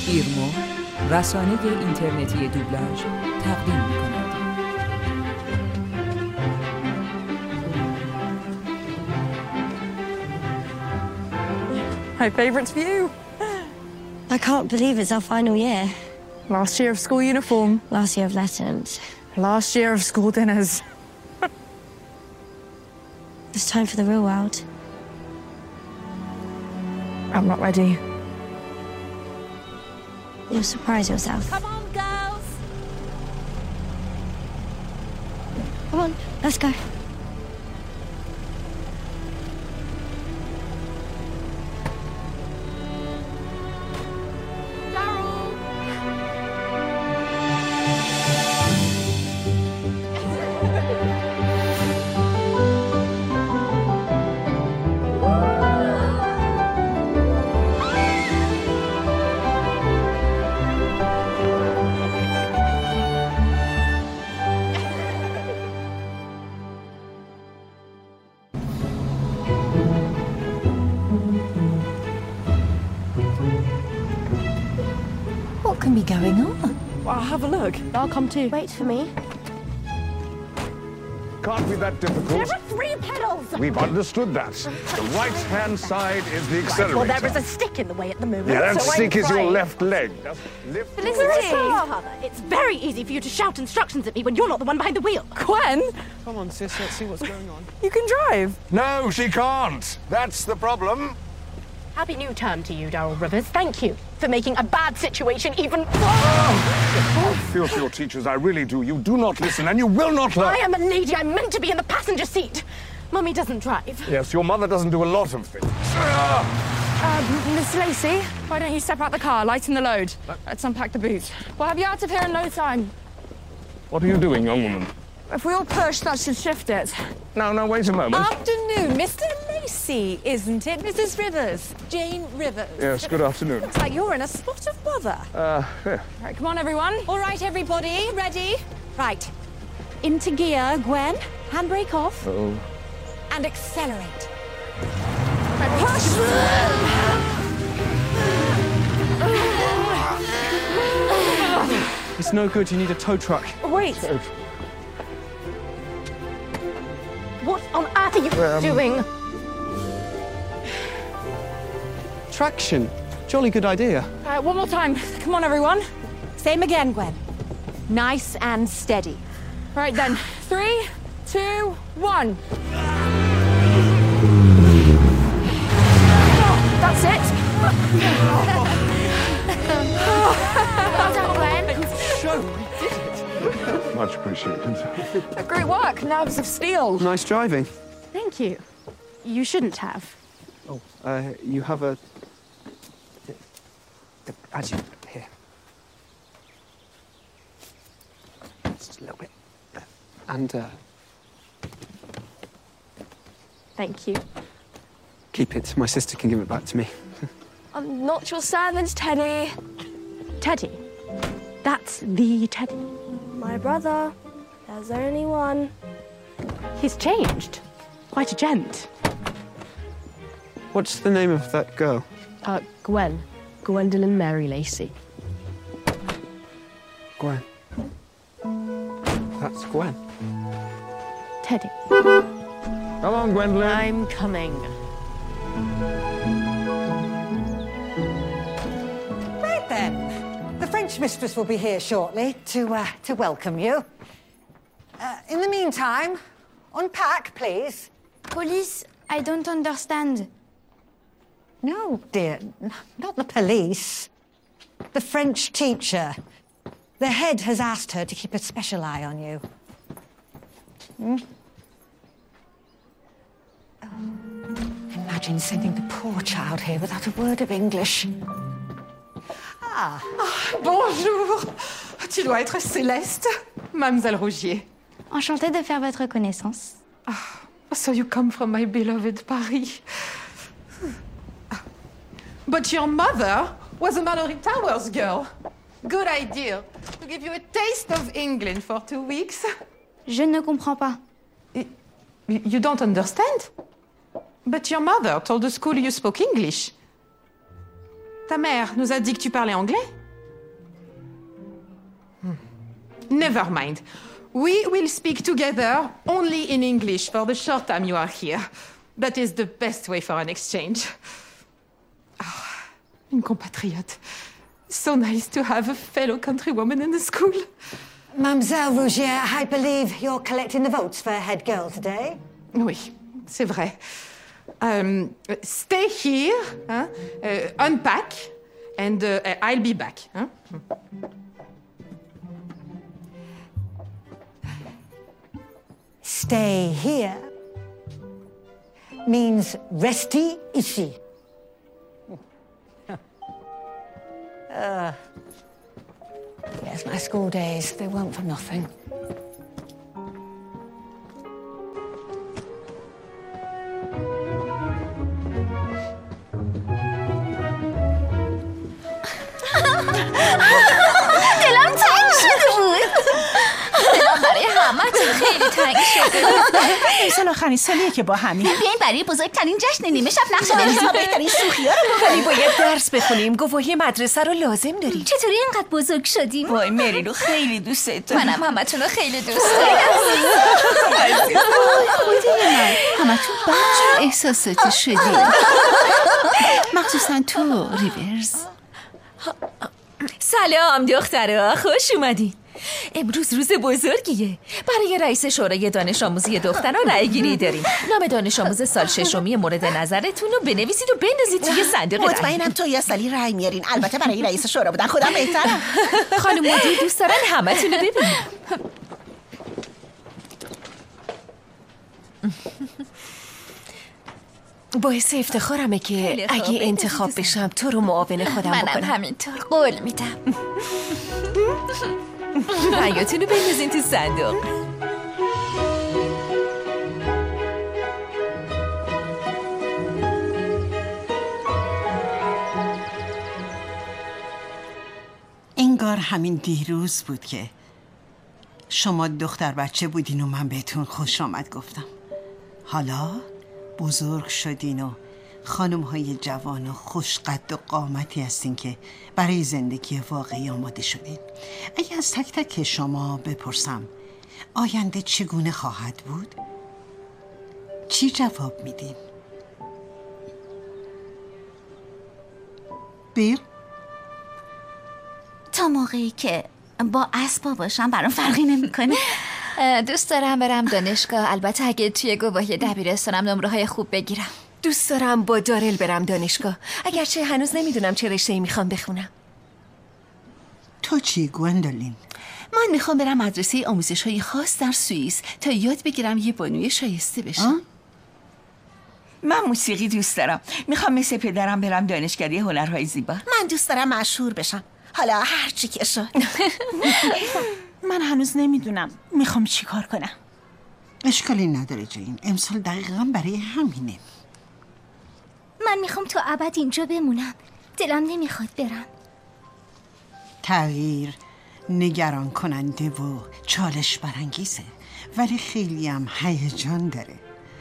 ایرمو رسانه اینترنتی دوبلاژ تقدیم می‌کند. My favourite's for you. I can't believe it's our final year. Last year of school uniform. Last year of lessons. Last year of school dinners. It's time for the real world. I'm not ready. You'll surprise yourself. Come on, girls! Come on, let's go. What can be going on? Well, I'll have a look. I'll come too. Wait for me. Can't be that difficult. There are 3 pedals! We've understood that. The right-hand side is the accelerator. Well, there is a stick in the way at the moment. Yeah, that so stick I'm is your trying. left leg. Just lift Felicity! It's very easy for you to shout instructions at me when you're not the one behind the wheel. Gwen, Come on, sis, let's see what's going on. you can drive. No, she can't. That's the problem. Happy new term to you, Daryl Rivers. Thank you for making a bad situation even... I feel for your teachers, I really do. You do not listen and you will not learn. I am a lady. I'm meant to be in the passenger seat. Mummy doesn't drive. Yes, your mother doesn't do a lot of things. Miss Lacey, why don't you step out the car, lighten the load? Let's unpack the boot. We'll have you out of here in no time. What are you doing, young woman? If we all push, that should shift it. No, wait a moment. Afternoon, Mr. Lacey, isn't it, Mrs. Rivers? Jane Rivers. Yes, good afternoon. Looks like you're in a spot of bother. Yeah. Right, come on, everyone. All right, everybody, ready? Right. Into gear, Gwen. Handbrake off. Oh. And accelerate. Right, push! It's no good, you need a tow truck. Wait. What on earth are you doing? Traction. Jolly good idea. All right, one more time. Come on, everyone. Same again, Gwen. Nice and steady. Right then, 3, 2, 1. That's it. Well done, Gwen. Show, we did it. Much appreciated. Great work, nerves of steel. Nice driving. Thank you. You shouldn't have. Oh, you have a... Adjunct here. Just a little bit. And, Thank you. keep it. My sister can give it back to me. I'm not your servant, Teddy. Teddy. That's the Teddy. My brother. There's only one. He's changed. Quite a gent. What's the name of that girl? Gwen. Gwendolyn Mary Lacey. Gwen. That's Gwen. Teddy. Come on, Gwendolyn. I'm coming. Right then. The French mistress will be here shortly to welcome you. In the meantime, unpack, please. Police, I don't understand. No, dear, not the police. The French teacher. The head has asked her to keep a special eye on you. Imagine sending the poor child here without a word of English. Bonjour. Tu dois être Céleste, Mademoiselle Rougier. Enchantée de faire votre connaissance. So you come from my beloved Paris. But your mother was a Mallory Towers girl. Good idea. To give you a taste of England for 2 weeks. Je ne comprends pas. You don't understand? But your mother told the school you spoke English. Ta mère nous a dit que tu parlais anglais. never mind. We will speak together only in English for the short time you are here. That is the best way for an exchange. Oh, une compatriote. So nice to have a fellow countrywoman in the school. Mademoiselle Rougier, I believe you're collecting the votes for head girl today. Oui, c'est vrai. Stay here, hein? Unpack, and I'll be back. Hein? Stay here means restez ici. Yes, my school days, they weren't for nothing. دلم تنگ شده بود. دلم برای همتون خیلی تنگ شده. امسال آخرین سالیه که با همین. بیاین برای بزرگترین جشن نیمه شب نقش بریزیم. بهترین شوخی‌ها رو ولی باید درس بخونیم. گواهی مدرسه رو لازم داریم. چطوری اینقدر بزرگ شدیم؟ وای مریلو خیلی دوست دارم. منم همتون رو خیلی دوست دارم. همتون بچه احساساتی شدیم. مخصوصا تو ریورز. سلام دخترها، خوش اومدین. امروز روز بزرگیه. برای رئیس شورای دانش آموزی دختران رأی گیری داریم. نام دانش آموز سال ششمی مورد نظرتون رو بنویسید و بندازید توی صندوق رأی. مطمئنم تو یه سالی رأی میارین. البته برای رئیس شورا بودن خودم بهترم. خانم مدیر دوست دارن همتون رو ببینیم. باعث افتخارمه که اگه انتخاب بشم تو رو معاون خودم بکنم. منم همینطور قول میدم. رأیاتون رو بندازین تو صندوق. انگار همین دیروز بود که شما دختر بچه بودین و من بهتون خوش آمد گفتم. حالا بزرگ شدین و خانم‌های جوان و خوش قد و قامتی هستین که برای زندگی واقعی آماده شدین. اگه از تک تک شما بپرسم آینده چگونه خواهد بود؟ چی جواب میدین؟ بیل؟ تا موقعی که با اسبا باشم برام فرقی نمیکنه. دوست دارم برم دانشگاه، البته اگه توی گواهی دبیرستانم نمره‌های خوب بگیرم. دوست دارم با دارل برم دانشگاه، اگرچه هنوز نمیدونم چه رشته‌ای میخوام بخونم. تو چی گوندولین؟ من میخوام برم مدرسه آموزش‌های خاص در سوئیس تا یاد بگیرم یه بانوی شایسته بشم. من موسیقی دوست دارم. میخوام مثل پدرم برم دانشکده هنرهای زیبا. من دوست دارم مشهور بشم. حالا هر چی که شد. من هنوز نمیدونم میخوام چی کار کنم. اشکالی نداره جین. امسال دقیقاً برای همینه. من میخوام تا ابد اینجا بمونم. دلم نمیخواد برم. تغییر نگران کننده و چالش برانگیزه، ولی خیلی هم هیجان داره.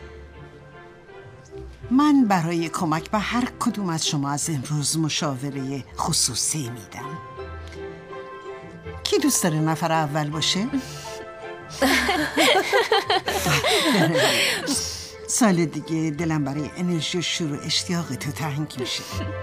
من برای کمک به هر کدوم از شما از امروز مشاوره خصوصی میدم. کی دوست داره نفر اول باشه؟ سال دیگه دلم برای انرژی و شور و اشتیاق تو تنگ میشه.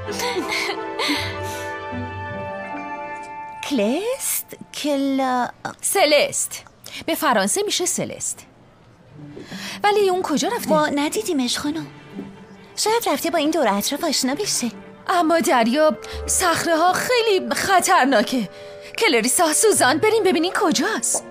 کلست؟ سلست. به فرانسه میشه سلست. ولی اون کجا رفته؟ ما ندیدیمش خانم. شاید رفته با این دور اطراف آشنا بشه. اما دریا صخره ها خیلی خطرناکه. کلریسا، سوزان، بریم ببینین کجاست.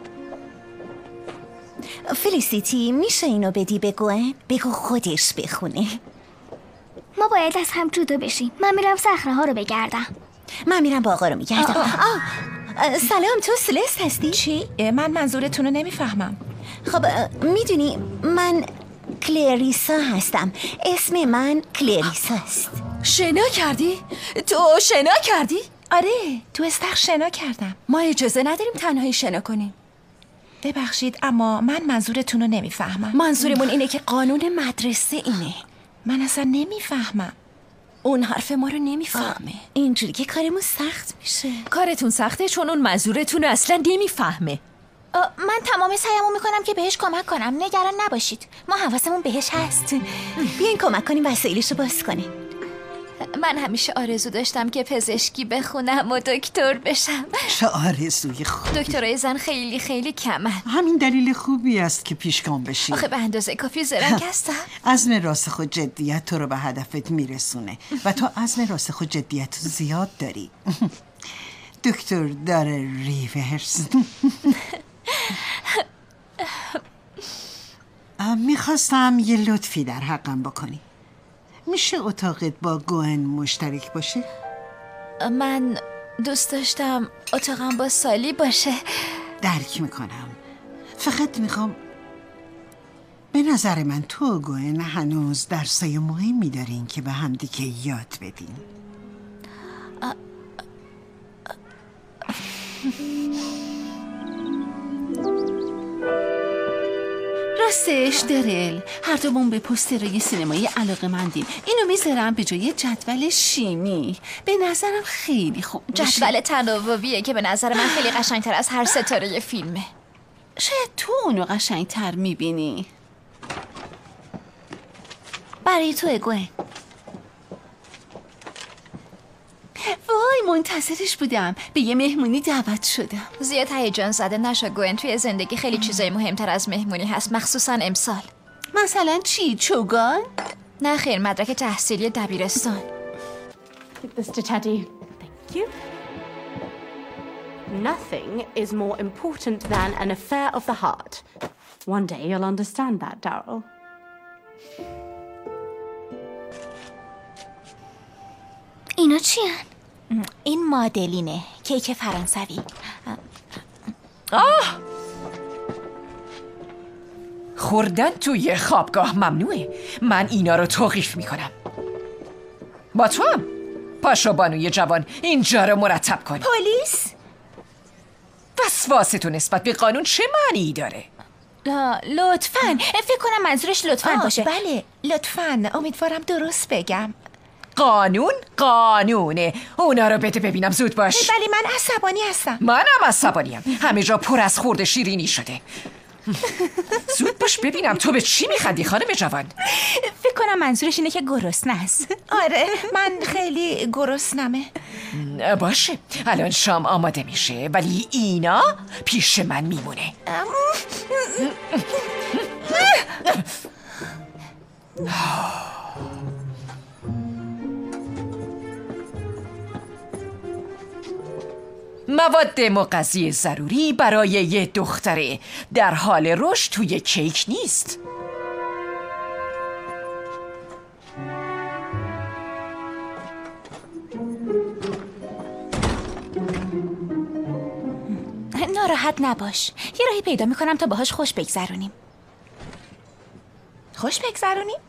فلیسیتی میشه اینو بدی بگوه؟ بگو خودش بخونه. ما باید از هم جدا بشیم. من میرم صخره ها رو بگردم. من میرم باغا رو میگردم. سلام، تو سلست هستی؟ چی؟ من منظورتون رو نمیفهمم. خب میدونی من کلریسا هستم. اسم من کلریسا است. شنا کردی؟ تو شنا کردی؟ آره، تو استخر شنا کردم. ما اجازه نداریم تنهایی شنا کنیم. ببخشید اما من منظورتون رو نمیفهمم. منظورمون اینه که قانون مدرسه اینه. من اصلا نمیفهمم. اون حرف ما رو نمیفهمه. اینجوری که کارمون سخت میشه. کارتون سخته چون اون منظورتون رو اصلا نمیفهمه. من تمام سعیمو میکنم که بهش کمک کنم. نگران نباشید، ما حواسمون بهش هست. بیاین کمک کنیم وسایلشو باز کنیم. من همیشه آرزو داشتم که پزشکی بخونم و دکتر بشم. چه آرزوی خوبی. دکترای زن خیلی خیلی کمن. همین دلیل خوبی است که پیشگام بشی. آخه به اندازه کافی زرنگ هستم. عزم راسخ و جدیت تو رو به هدفت میرسونه و تو عزم راسخ و جدیت زیاد داری. دکتر داره ریورز. میخواستم یه لطفی در حقم بکنی. میشه اتاقت با گوئن مشترک باشه؟ من دوست داشتم اتاقم با سالی باشه. درک میکنم. فقط میخوام، به نظر من تو و گوئن هنوز درسای مهمی دارین که به همدیگه یاد بدین. راستش درل، هر دومون به پوسترهای سینمایی علاقه‌مندیم. اینو میذارم به جای جدول شیمی. به نظرم خیلی خوب میشه. جدول تناوبیه که به نظر من خیلی قشنگتر از هر ستاره فیلمه. شاید تو اونو قشنگتر میبینی. برای تو گوئن. وای منتظرش بودم. به یه مهمونی دعوت شدم. زیاد هیجان زده نشو گوئن، توی زندگی خیلی چیزای مهمتر از مهمونی هست، مخصوصا امسال. مثلا چی؟ چوگان؟ نه خیر، مدرک تحصیلی دبیرستان. Give this to Teddy. Thank you. Nothing is more important than an affair of the heart. One day you'll understand that, Daryl. اینا چی هن؟ این مادلینه، کیک فرانسوی. خوردن توی خوابگاه ممنوعه. من اینا رو توقیف میکنم. با تو هم پاشو بانوی جوان، اینجا رو مرتب کن. پلیس؟ وسواستون نسبت به قانون چه معنی داره؟ لطفاً، فکر کنم منظورش لطفاً باشه. بله لطفاً، امیدوارم درست بگم. قانون قانونه. اونا رو بده ببینم، زود باش. ولی من عصبانی هستم. منم عصبانیم. همه جا پر از خورده شیرینی شده. زود باش ببینم تو به چی میخندی خانم جوان؟ فکر کنم منظورش اینه که گرسنه است. آره من خیلی گرسنمه. باشه الان شام آماده میشه، ولی اینا پیش من میمونه. مواد مغذی ضروری برای یه دختره در حال رشد توی کیک نیست. ناراحت نباش، یه راهی پیدا میکنم تا باهاش خوش بگذرونیم. خوش بگذرونیم؟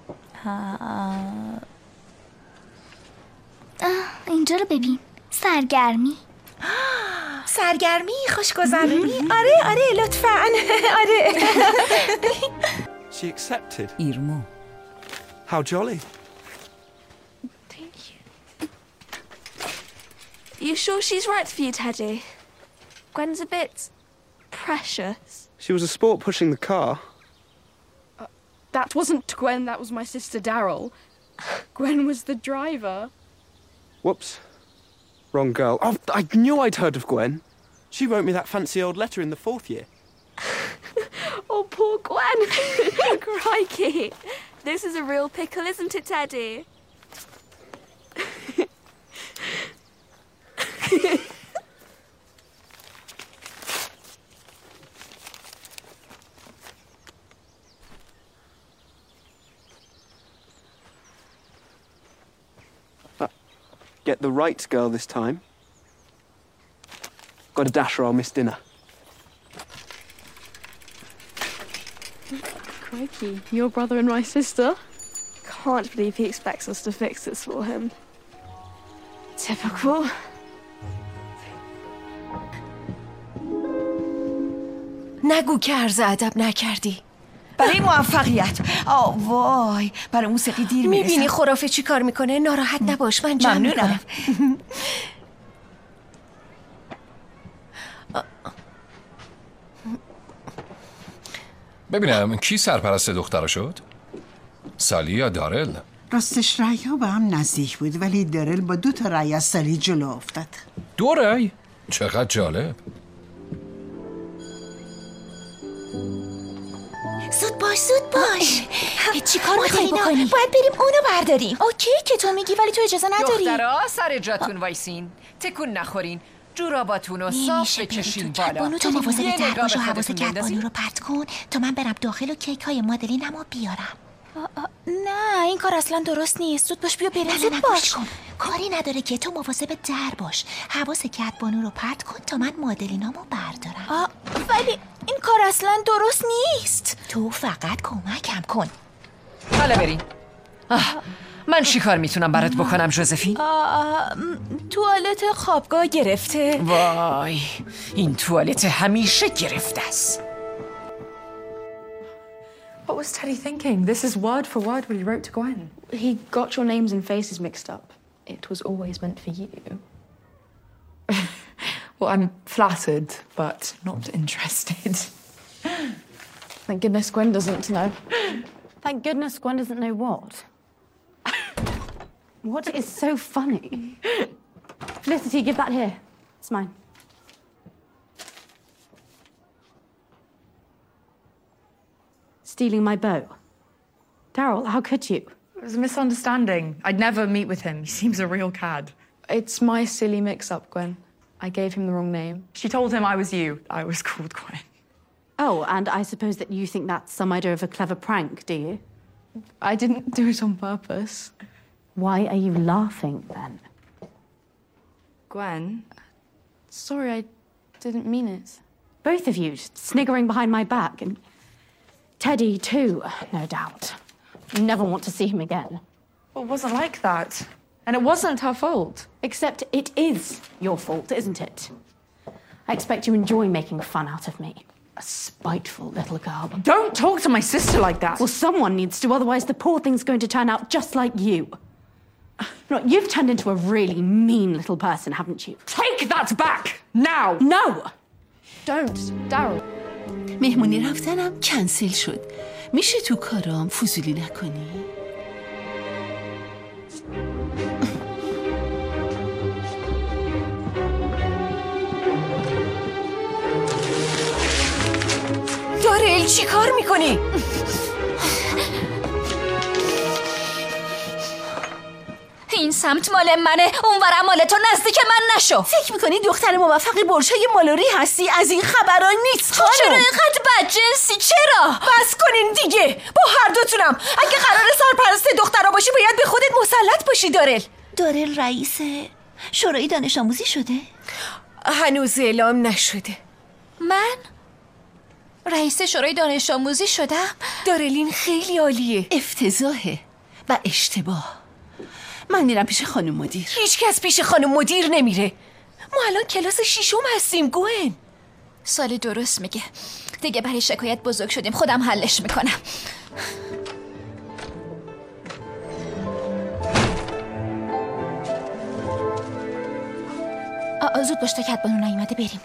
اینجا رو ببین، سرگرمی. سرگرمی، خوشگذرونی. آره لطفاً. آره. She accepted. ایرمو. How jolly. Thank you. You sure she's right for you, Teddy? Gwen's a bit precious. She was a sport pushing the car. That wasn't Gwen, that was my sister Daryl. Gwen was the driver. Whoops. Wrong girl. Oh, I knew I'd heard of Gwen. She wrote me that fancy old letter in the 4th year. Oh, poor Gwen. Crikey. This is a real pickle, isn't it, Teddy? Get the right girl this time. Got to dash or I'll miss dinner. Crikey, your brother and my sister? Can't believe he expects us to fix this for him. Typical. نگو که عرض ادب نکردی. برای موفقیت. وای، برای موسیقی دیر میرسم. میبینی خرافه چی کار میکنه؟ ناراحت نباش، من جمع میکنم. ببینم کی سرپرست دخترها شد؟ سالی یا دارل؟ راستش رأی‌ها به هم نزدیک بود، ولی دارل با 2 تا رأی از سالی جلو افتاد. 2 رأی؟ چقدر جالب. زود باش. چی کار میخوایی بکنی؟ باید بریم اونو برداریم. اوکی که تو میگی، ولی تو اجازه نداری. دخترها سر جاتون وایسین، تکون نخورین، جوراباتونو صاف بچشین بالا. تو مواظب در باش و حواست کتبانو رو پرت کن تا من برم داخل و کیک های مادلینمو بیارم. نه این کار اصلا درست نیست. زود باش بیا بریم. زود باش. کاری نداره که تو مواظب در باش. حواس کتبانو رو پرت کن تا من مادلینامو بردارم. ولی این کار اصلا درست نیست. تو فقط کمکم کن. حالا بریم. من چی کار میتونم برات بکنم ژوزفین؟ توالت خوابگاه گرفته. وای، این توالت همیشه گرفته است. What was Teddy thinking? This is word for word what he wrote to Gwen. He got your names and faces mixed up. It was always meant for you. Well, I'm flattered, but not interested. Thank goodness Gwen doesn't know. Thank goodness Gwen doesn't know what? What is so funny? Felicity, give that here. It's mine. Stealing my bow. Daryl, how could you? It was a misunderstanding. I'd never meet with him. He seems a real cad. It's my silly mix-up, Gwen. I gave him the wrong name. She told him I was you. I was called Gwen. Oh, and I suppose that you think that's some idea of a clever prank, do you? I didn't do it on purpose. Why are you laughing, then? Gwen? Sorry, I didn't mean it. Both of you sniggering behind my back, and Teddy too, no doubt. You never want to see him again. Well, it wasn't like that. And it wasn't her fault. Except it is your fault, isn't it? I expect you enjoy making fun out of me. A spiteful little girl. Don't talk to my sister like that. Well, someone needs to, otherwise the poor thing's going to turn out just like you. No, you've turned into a really mean little person, haven't you? Take that back! Now! No! Don't, Daryl. مهمونی رفتنم کنسل شد. میشه تو کارام فضولی نکنی؟ دارل چی کار میکنی؟ این سمت مال منه، اونورم مال تو، نزدیک من نشو. فکر میکنی دختر موفقی برشای مالوری هستی؟ از این خبران نیست خانم. چرا اینقدر بدجنسی؟ چرا؟ بس کنین دیگه، با هر دوتونم. اگه قرار سرپرست دخترها باشی باید به خودت مسلط باشی. دارل رئیس شورای دانش آموزی شده؟ هنوز اعلام نشده. من رئیس شورای دانش آموزی شدم؟ دارلین خیلی عالیه. افتضاحه و اشتباه. من میرم پیش خانم مدیر. هیچ کس پیش خانم مدیر نمیره. ما الان کلاس 6 هستیم گوئن. سالی درست میگه. دیگه برای شکایت بزرگ شدیم، خودم حلش میکنم. زود باش تا کتبانو نیومده بریم.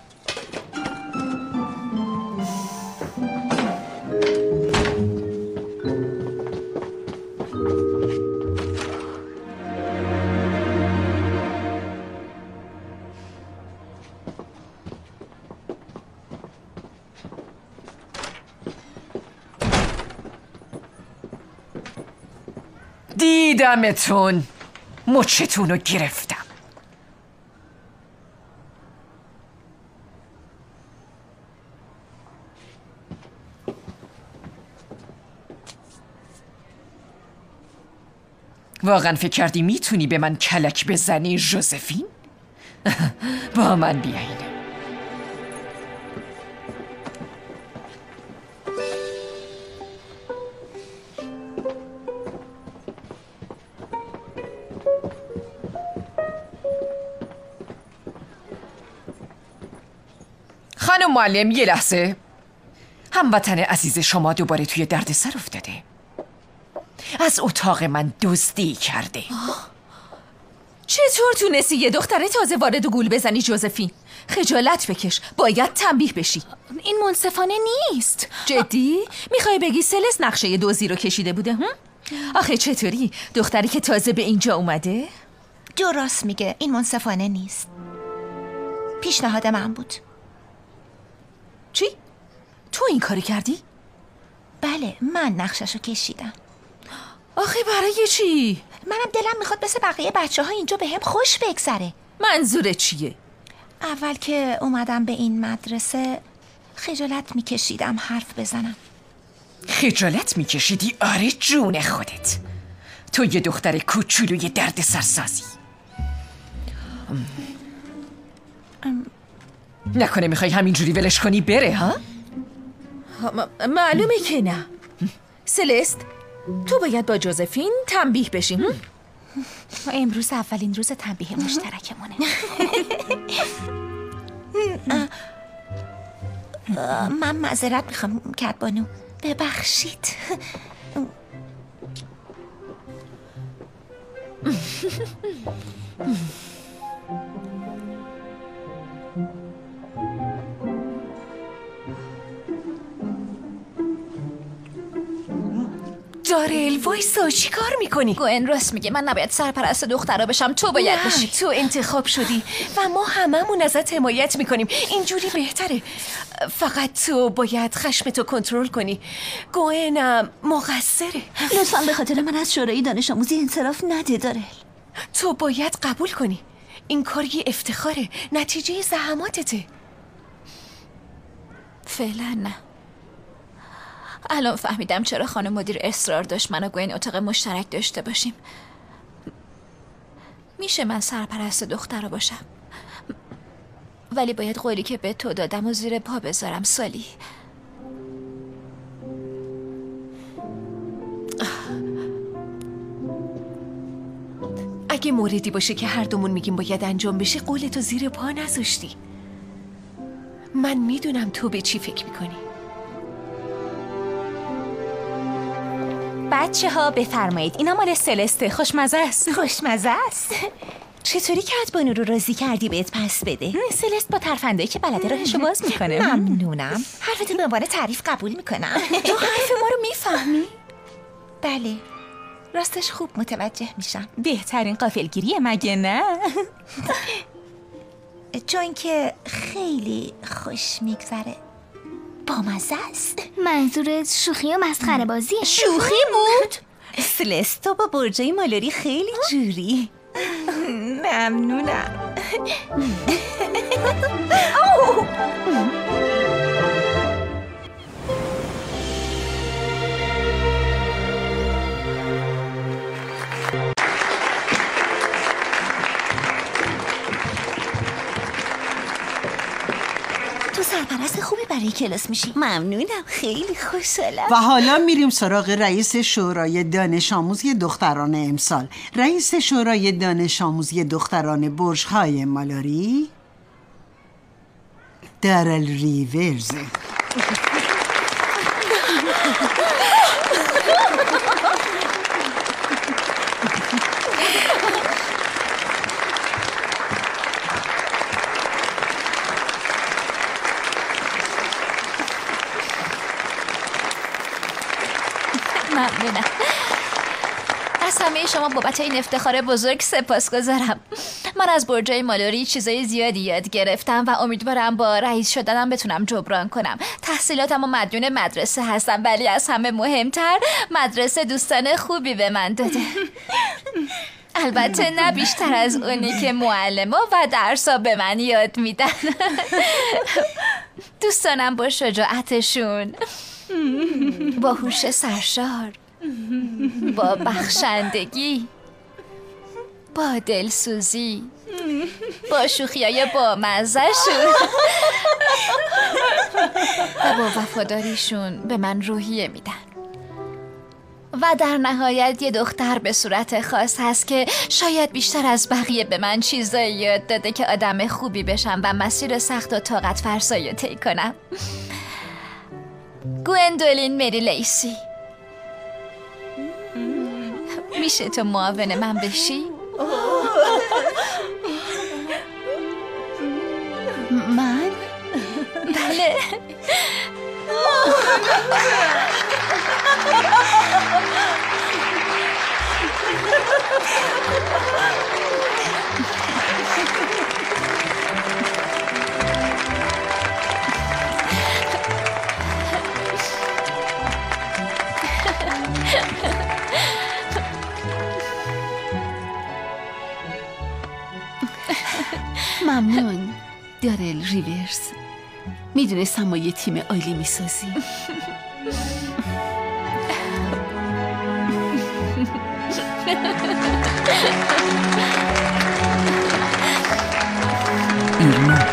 دیدمتون، مچتون رو گرفتم. واقعا فکر کردی میتونی به من کلک بزنی ژوزفین؟ با من بیاین. خانم معلم یه لحظه. هموطن عزیز شما دوباره توی دردسر افتاده. از اتاق من دزدی کرده. چطور تونستی یه دختر تازه وارد گول بزنی جوزفین؟ خجالت بکش، باید تنبیه بشی. این منصفانه نیست. جدی؟ میخوای بگی سلس نقشه دزدی رو کشیده بوده؟ آخه چطوری؟ دختری که تازه به اینجا اومده؟ جو راست میگه، این منصفانه نیست. پیشنهاد من بود. چی؟ تو این کاری کردی؟ بله، من نقششو کشیدم. آخه برای چی؟ منم دلم میخواد مثل بقیه بچه ها اینجا به هم خوش بگذره. منظورت چیه؟ اول که اومدم به این مدرسه خجالت میکشیدم حرف بزنم. خجالت میکشیدی؟ آره جون خودت. تو یه دختر کوچولوی درد سرسازی. نکنه میخوای همینجوری ولش کنی بره ها؟ معلومه که نه. سلست، تو باید با جوزفین تنبیه بشی. امروز اولین روز تنبیه مشترکمونه. من معذرت میخوام کدبانو، ببخشید. دارل وایسا، چی کار میکنی؟ گوئن راست میگه، من نباید سرپرست دخترا بشم، تو باید بشی. تو انتخاب شدی و ما هممون ازت حمایت میکنیم. اینجوری بهتره. فقط تو باید خشمتو کنترل کنی. گوئن مقصره. لطفاً به خاطر من از شورای دانش آموزی انصراف نده دارل. تو باید قبول کنی. این کار یه افتخاره، نتیجه زحماتته. فعلا نه. الان فهمیدم چرا خانم مدیر اصرار داشت من و گوئن اتاق مشترک داشته باشیم. میشه من سرپرست دختر باشم، ولی باید قولی که به تو دادم و زیر پا بذارم. سالی، اگه موردی باشه که هر دومون میگیم باید انجام بشه، قولتو زیر پا نذاشتی. من میدونم تو به چی فکر میکنی. بچه ها بفرمایید، اینا مال سلسته. خوشمزه است. خوشمزه است. چطوری کدبانو رو راضی کردی بهت پس بده؟ سلست با ترفنده‌ای که بلده راهشو باز میکنه. ممنونم. حرفتو به عنوان تعریف قبول میکنم. تو حرف ما رو میفهمی؟ بله، راستش خوب متوجه میشم. بهترین غافلگیریه مگه نه؟ چون که خیلی خوش میگذره، بامزه است. منظورت شوخی و مسخره بازیه؟ شوخی بود؟ سلستو با برجای مالوری خیلی جوری. ممنونم. تو سرپرست خوبی برای کلاس میشی. ممنونم، خیلی خوشحالم. و حالا میریم سراغ رئیس شورای دانش آموزی دختران امسال. رئیس شورای دانش آموزی دختران برج‌های مالوری، دارل ریورز. ممنونم. از همه شما بابت این افتخار بزرگ سپاسگزارم. من از برجای مالوری چیزای زیادی یاد گرفتم و امیدوارم با رئیس شدنم بتونم جبران کنم. تحصیلاتم و مدیون مدرسه هستم، ولی از همه مهمتر مدرسه دوستان خوبی به من داده. البته نه بیشتر از اونی که معلما و درسا به من یاد میدن. دوستانم با شجاعتشون، با هوش سرشار، با بخشندگی، با دلسوزی، با شوخیای بامزه‌شون و با وفاداریشون به من روحیه میدن. و در نهایت یه دختر به صورت خاص هست که شاید بیشتر از بقیه به من چیزایی یاد داده که آدم خوبی بشم و مسیر سخت و طاقت فرسایی طی کنم. گوندولین مری لیسی. میشه تو معاون من بشی؟ من؟ بله. ممنون دارل ریورز. میدونستم ما یه تیم عالی میسازیم. ایرنا